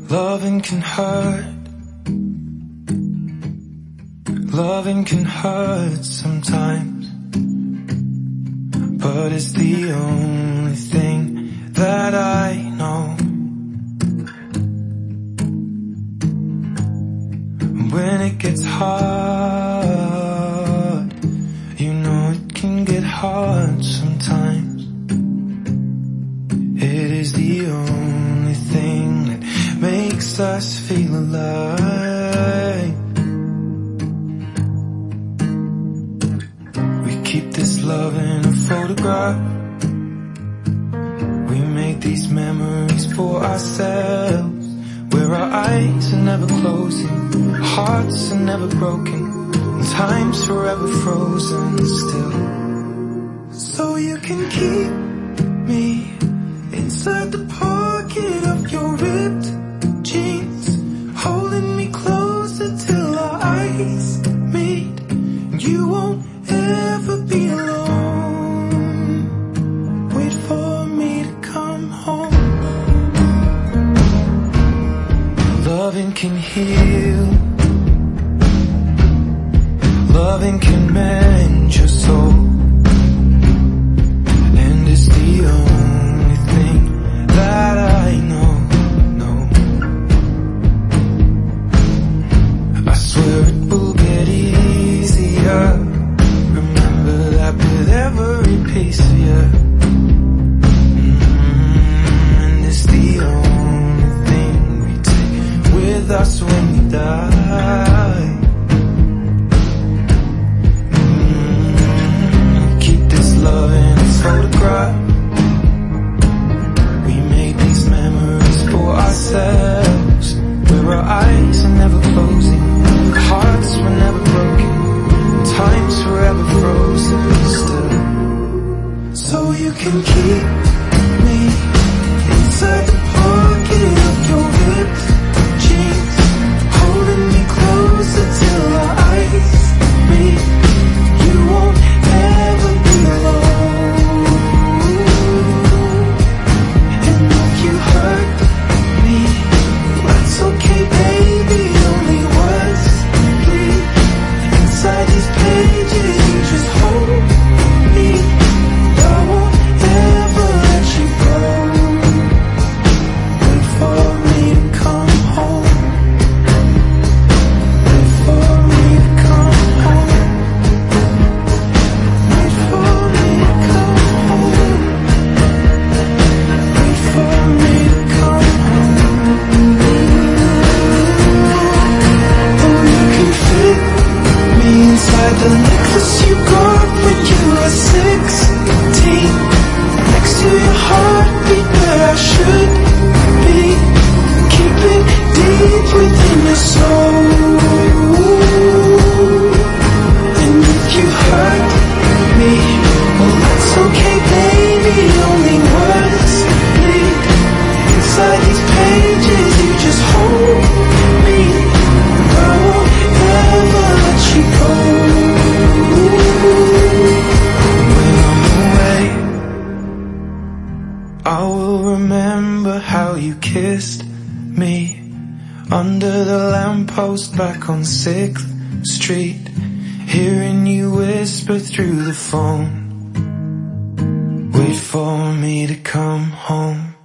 Loving can hurt. Loving can hurt sometimes, but it's the only thing that I know. When it gets hard, you know it can get hard sometimes. It is the only thing that makes us feel alive. We keep this love in a photograph. We make these memories for ourselves, where our eyes are never closing, hearts are never broken, and time's forever frozen still. So you can keep me inside the pocket of your ripped jeans, holding me closer till our eyes meet. You won't ever be alone. Wait for me to come home. Loving can heal. Loving can mend your soul. And it's the only thing that I know. I swear it will get easier. Remember that with every piece of you. And it's the only thing we take with us when we die. Keep this love in its photograph. We make these memories for ourselves, where our eyes are never closing, hearts were never broken, time's forever frozen still. So you can keep me inside the pocket of your ripped jeans, holding me closer till our eyes meet. You won't ever be alone. And if you hurt me, that's okay, baby. Only words bleed inside these pages. You just hold me. I won't ever let you go. Wait for me to come home. Wait for me to come home. Wait for me to come home. Wait for me to come home. Oh, you can fit me inside the necklace you got when you were 16, next to your heartbeat where I should be. Keep it deep within your soul. And if you hurt me, well, that's okay, baby. Only words bleed inside these pages. You just hold me. I won't ever let you go. When I'm away, I will remember how you kissed me under the lamppost back on 6th Street, hearing you whisper through the phone. Wait for me to come home.